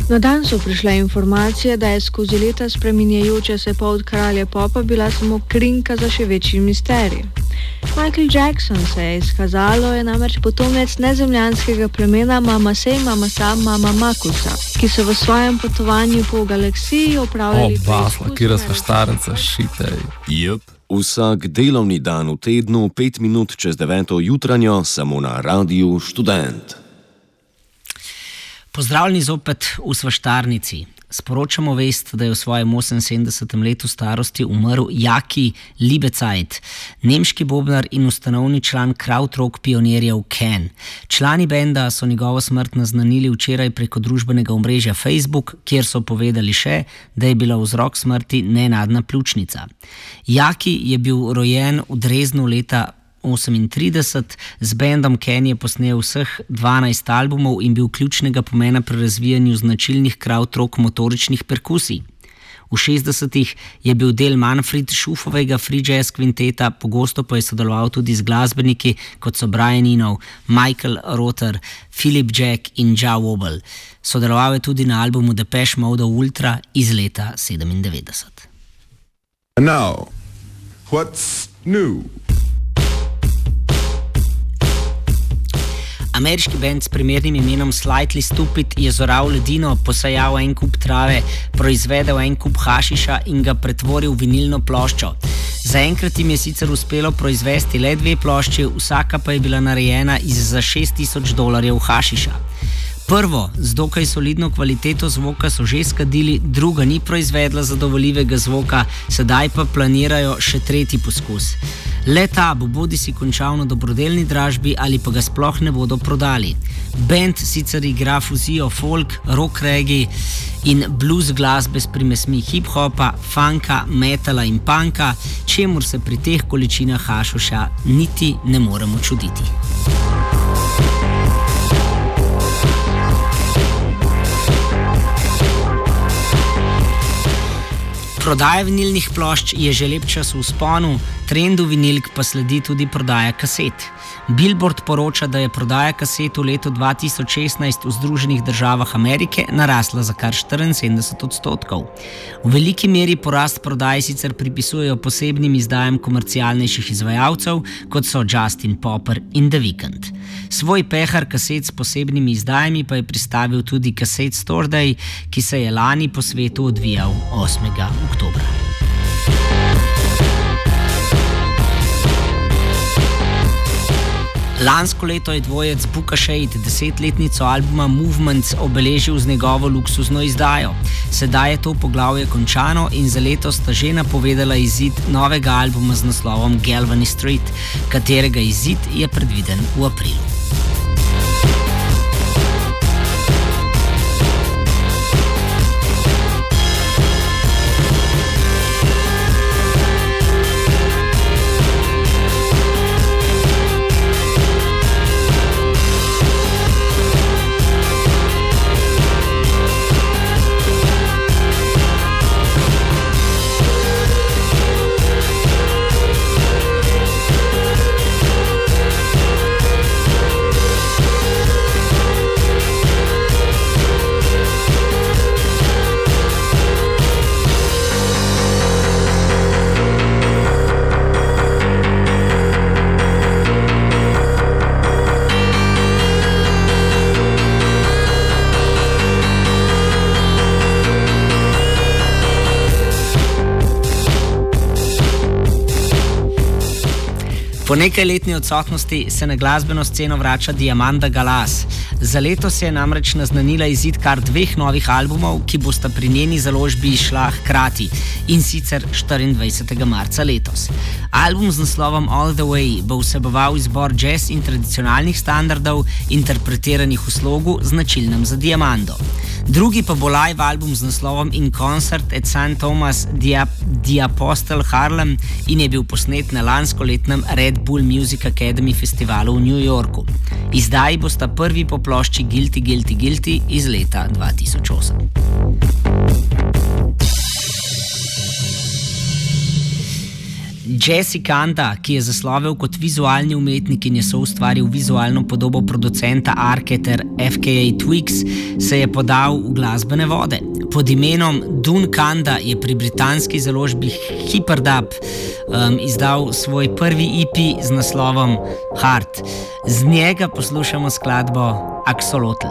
Na dan so prišle informacije, da je skozi leta spreminjajoča se pot kralja popa bila samo krinka za še večji misterij. Michael Jackson, se je izkazalo, je namreč potomec nezemljanskega plemena Mamasa Mamakusa, ki so v svojem potovanju po galaksiji opravljali Vsak delovni dan v tednu 5 minut čez 9. jutranjo samo na Radiu Študent. Pozdravljeni zopet v Svaštarnici. Sporočamo vest, da je v svojem 78. letu starosti umrl Jaki Liebezeit, nemški bobnar in ustanovni član krautrock pionirjev Can. Člani benda so njegovo smrt naznanili včeraj preko družbenega omrežja Facebook, kjer so povedali še, da je bila vzrok smrti nenadna pljučnica. Jaki je bil rojen v Dresdnu leta 1938, z bendom Can je posnel vseh 12 albumov in bil ključnega pomena pri razvijanju značilnih krautrock motoričnih perkusij. V 60-ih je bil del Manfred Schufovega free jazz kvinteta, pogosto pa je sodeloval tudi z glasbeniki, kot so Brian Eno, Michael Rother, Philip Jack in Ja Wobble. Sodeloval je tudi na albumu Depeche Mode Ultra iz leta 1997. And now, what's new? Ameriški bend s primernim imenom Slightly Stupid je zoral ledino, posajal en kup trave, proizvedel en kup hašiša in ga pretvoril v vinilno ploščo. Zaenkrat jim je sicer uspelo proizvesti le 2 plošči, vsaka pa je bila narejena iz za $6,000 hašiša. Prvo, z dokaj solidno kvaliteto zvoka so že skadili, druga ni proizvedla zadovoljivega zvoka, sedaj pa planirajo še 3. poskus. Le ta bo bodisi končal na dobrodelni dražbi ali pa ga sploh ne bodo prodali. Band sicer igra fuzijo folk, rock reggae in blues glasbe s primesmi hip-hopa, funka, metala in punka, čemur se pri teh količinah hašiša niti ne moremo čuditi. Prodaja vinilnih plošč je že lep čas v vzponu, trendu vinilk pa sledi tudi prodaja kaset. Billboard poroča, da je prodaja kaset v letu 2016 v Združenih državah Amerike narasla za kar 74%. V veliki meri porast prodaje sicer pripisujejo posebnim izdajam komercialnejših izvajalcev, kot so Justin Popper in The Weeknd. Svoj pehar kaset s posebnimi izdajami pa je pristavil tudi Cassette Store Day, ki se je lani po svetu odvijal 8. oktobra. Lansko leto je dvojec Booka Shade 10-letnico albuma Movements obeležil z njegovo luksuzno izdajo. Sedaj je to poglavje končano in za letos sta že napovedala izid novega albuma z naslovom Galvani Street, katerega izid je predviden v aprilu. Po nekajletni odsotnosti se na glasbeno sceno vrača Diamanda Galas. Za letos je namreč naznanila izid kar 2 novih albumov, ki bosta pri njeni založbi izšla hkrati, in sicer 24. marca letos. Album z naslovom All the Way bo vseboval izbor jazz in tradicionalnih standardov, interpretiranih v slogu, značilnem za Diamando. Drugi pa bo live album z naslovom In Concert at St. Thomas the Apostle Harlem in je bil posnet na lanskoletnem Red Bull Music Academy festivalu v New Yorku. Izdaji bosta prvi po plošči Guilty Guilty Guilty iz leta 2008. Jesse Kanda, ki je zaslovel kot vizualni umetnik in je soustvaril vizualno podobo producenta Arke ter FKA Twigs, se je podal v glasbene vode. Pod imenom Dun Kanda je pri britanski založbi Hyperdub izdal svoj prvi EP z naslovom Heart. Z njega poslušamo skladbo Axolotl.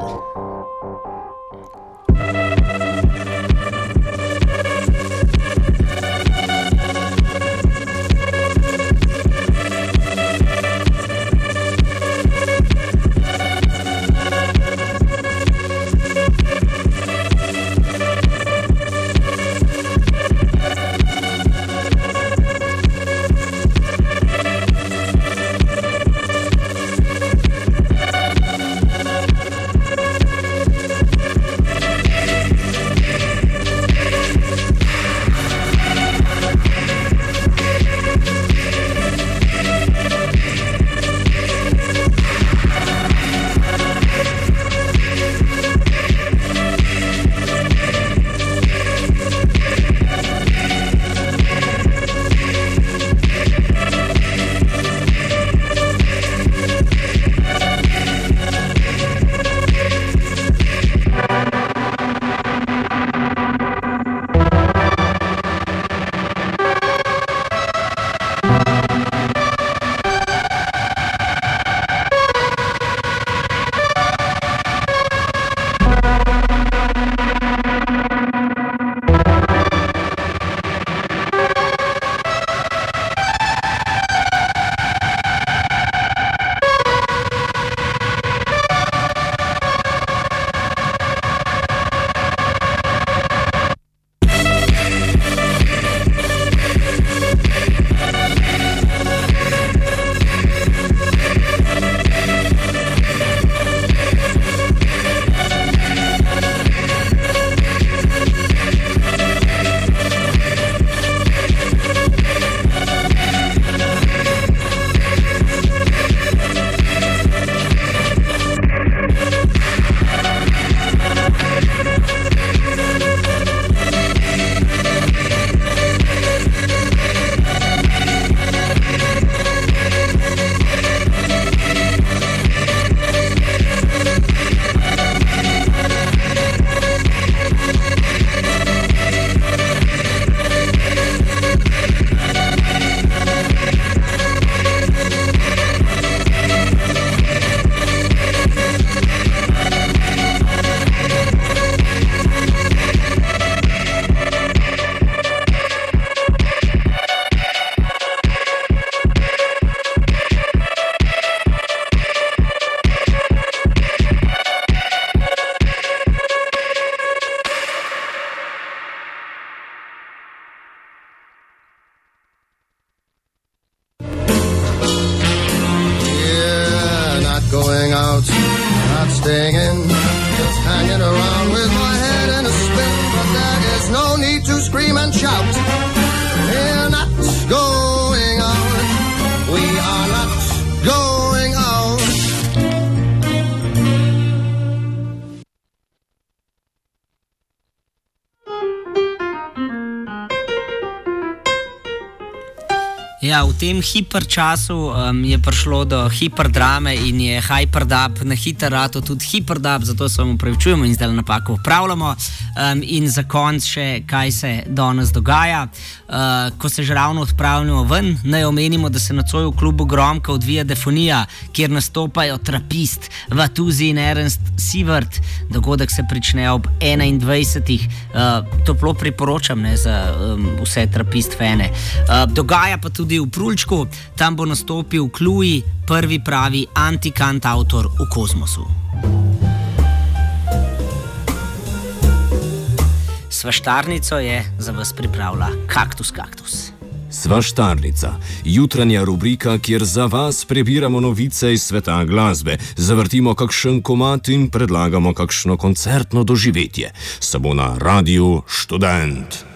staying in, just hanging around with my head in a spin. But there is no need to scream and shout. We're not going out. We are not going out. Ja, v tem hiperčasu je prišlo do hiperdrame in je Hyperdub na hiter rato tudi Hyperdub, zato se vam opravičujemo in zdaj napako popravljamo. In za konc še, kaj se danes dogaja. Ko se že ravno odpravljamo ven, naj omenimo, da se nocoj v klubu Gromka odvija Defonija, kjer nastopajo Trapist, Vatuzi in Ernst Sivert. Dogodek se prične ob 21. Toplo priporočam, ne, za vse Trapist fane. Dogaja pa tudi v Prulčku, tam bo nastopil Kluji, prvi pravi antikantautor v kozmosu. Svaštarnico je za vas pripravila Kaktus. Svaštarnica, jutranja rubrika, kjer za vas prebiramo novice iz sveta glasbe, zavrtimo kakšen komad in predlagamo kakšno koncertno doživetje. Samo na Radiu Študent.